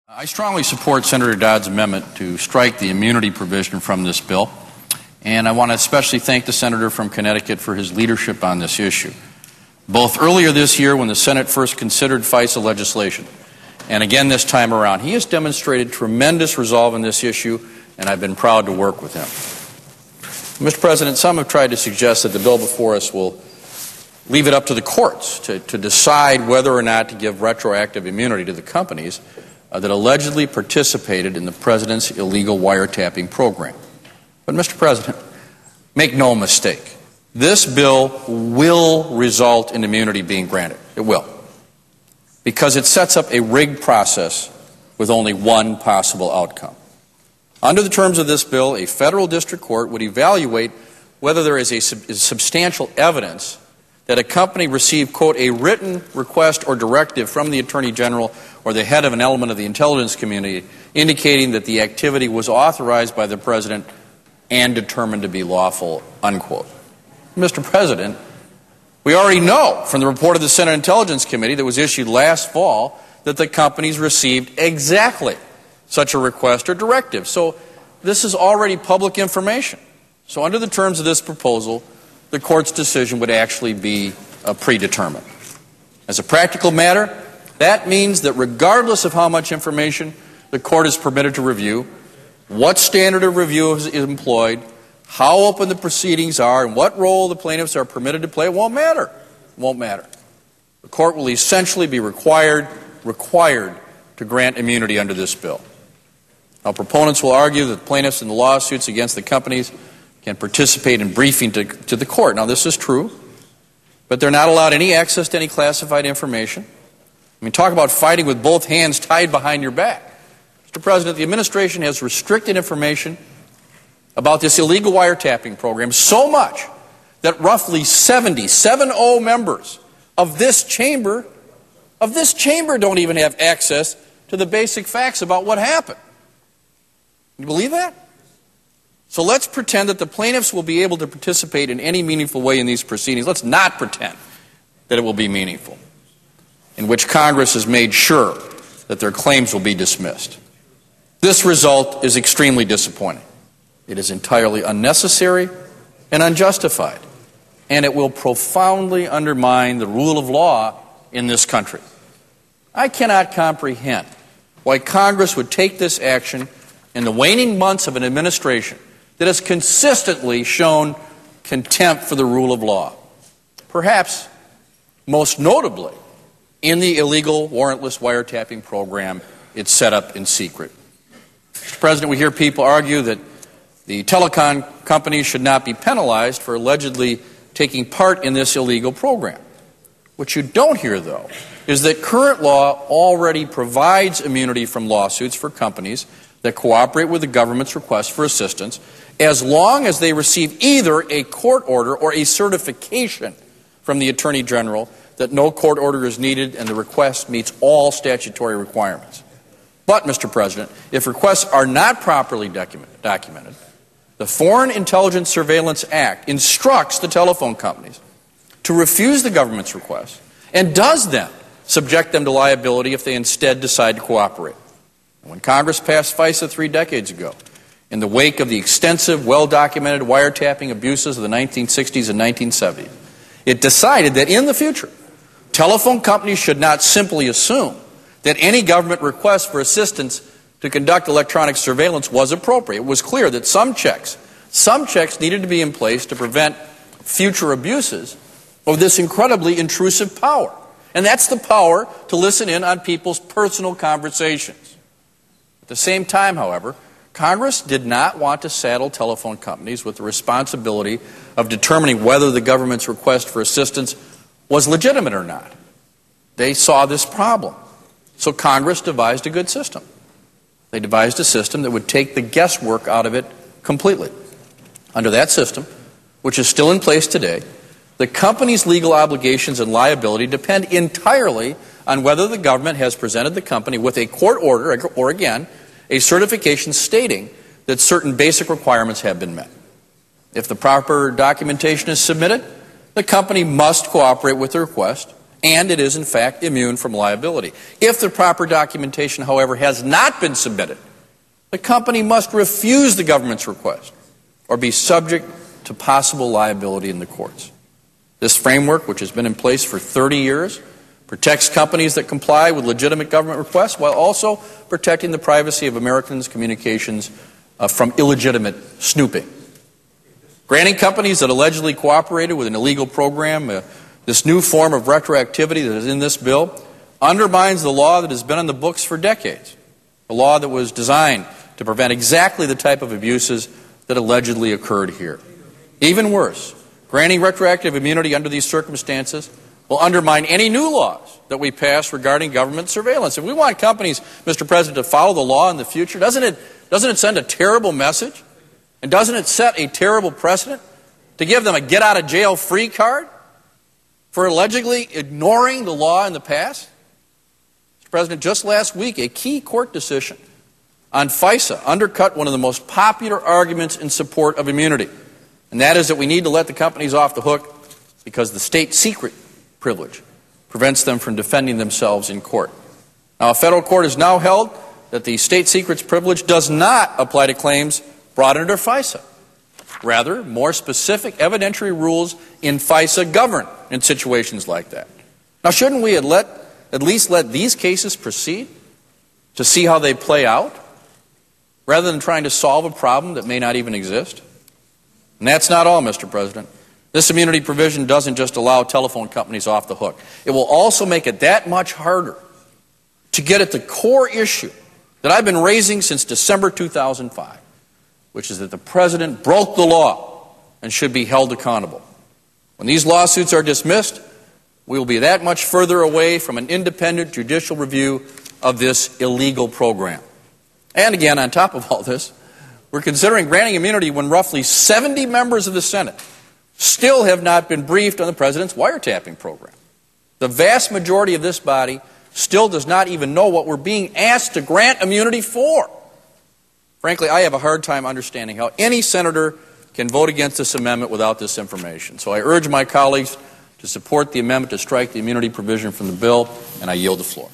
I strongly support Senator Dodd's amendment to strike the immunity provision from this bill, and I want to especially thank the senator from Connecticut for his leadership on this issue. Both earlier this year when the Senate first considered FISA legislation, and again this time around, he has demonstrated tremendous resolve in this issue, and I've been proud to work with him. Mr. President, some have tried to suggest that the bill before us will leave it up to the courts to decide whether or not to give retroactive immunity to the companies that allegedly participated in the President's illegal wiretapping program. But, Mr. President, make no mistake, this bill will result in immunity being granted. It will. Because it sets up a rigged process with only one possible outcome. Under the terms of this bill, a federal district court would evaluate whether there is substantial evidence that a company received, quote, a written request or directive from the Attorney General or the head of an element of the intelligence community indicating that the activity was authorized by the President and determined to be lawful, unquote. Mr. President, we already know from the report of the Senate Intelligence Committee that was issued last fall that the companies received exactly such a request or directive. So this is already public information. So under the terms of this proposal, the court's decision would actually be predetermined. As a practical matter, that means that regardless of how much information the court is permitted to review, what standard of review is employed, how open the proceedings are, and what role the plaintiffs are permitted to play, it won't matter. It won't matter. The court will essentially be required to grant immunity under this bill. Now, proponents will argue that plaintiffs in the lawsuits against the companies can participate in briefing to the court. Now, this is true, but they're not allowed any access to any classified information. I mean, talk about fighting with both hands tied behind your back. Mr. President, the administration has restricted information about this illegal wiretapping program so much that roughly 70 members of this chamber don't even have access to the basic facts about what happened. Can you believe that? So let's pretend that the plaintiffs will be able to participate in any meaningful way in these proceedings. Let's not pretend that it will be meaningful, in which Congress has made sure that their claims will be dismissed. This result is extremely disappointing. It is entirely unnecessary and unjustified, and it will profoundly undermine the rule of law in this country. I cannot comprehend why Congress would take this action in the waning months of an administration that has consistently shown contempt for the rule of law, perhaps most notably in the illegal warrantless wiretapping program it's set up in secret. Mr. President, we hear people argue that the telecom companies should not be penalized for allegedly taking part in this illegal program. What you don't hear, though, is that current law already provides immunity from lawsuits for companies that cooperate with the government's request for assistance as long as they receive either a court order or a certification from the Attorney General that no court order is needed and the request meets all statutory requirements. But, Mr. President, if requests are not properly documented, the Foreign Intelligence Surveillance Act instructs the telephone companies to refuse the government's request and does then subject them to liability if they instead decide to cooperate. When Congress passed FISA 3 decades ago, in the wake of the extensive, well-documented wiretapping abuses of the 1960s and 1970s, it decided that in the future, telephone companies should not simply assume that any government request for assistance to conduct electronic surveillance was appropriate. It was clear that some checks needed to be in place to prevent future abuses of this incredibly intrusive power. And that's the power to listen in on people's personal conversations. At the same time, however, Congress did not want to saddle telephone companies with the responsibility of determining whether the government's request for assistance was legitimate or not. They saw this problem. So Congress devised a good system. They devised a system that would take the guesswork out of it completely. Under that system, which is still in place today, the company's legal obligations and liability depend entirely on whether the government has presented the company with a court order or, again, a certification stating that certain basic requirements have been met. If the proper documentation is submitted, the company must cooperate with the request and it is in fact immune from liability. If the proper documentation, however, has not been submitted, the company must refuse the government's request or be subject to possible liability in the courts. This framework, which has been in place for 30 years, protects companies that comply with legitimate government requests while also protecting the privacy of Americans' communications from illegitimate snooping. Granting companies that allegedly cooperated with an illegal program this new form of retroactivity that is in this bill undermines the law that has been on the books for decades, a law that was designed to prevent exactly the type of abuses that allegedly occurred here. Even worse, granting retroactive immunity under these circumstances will undermine any new laws that we pass regarding government surveillance. If we want companies, Mr. President, to follow the law in the future, doesn't it send a terrible message? And doesn't it set a terrible precedent to give them a get-out-of-jail-free card for allegedly ignoring the law in the past? Mr. President, just last week, a key court decision on FISA undercut one of the most popular arguments in support of immunity, and that is that we need to let the companies off the hook because the state secret privilege prevents them from defending themselves in court. Now, a federal court has now held that the state secrets privilege does not apply to claims brought under FISA. Rather, more specific evidentiary rules in FISA govern in situations like that. Now, shouldn't we at least let these cases proceed to see how they play out, rather than trying to solve a problem that may not even exist? And that's not all, Mr. President. This immunity provision doesn't just allow telephone companies off the hook. It will also make it that much harder to get at the core issue that I've been raising since December 2005, which is that the President broke the law and should be held accountable. When these lawsuits are dismissed, we will be that much further away from an independent judicial review of this illegal program. And again, on top of all this, we're considering granting immunity when roughly 70 members of the Senate still have not been briefed on the President's wiretapping program. The vast majority of this body still does not even know what we're being asked to grant immunity for. Frankly, I have a hard time understanding how any senator can vote against this amendment without this information. So I urge my colleagues to support the amendment to strike the immunity provision from the bill, and I yield the floor.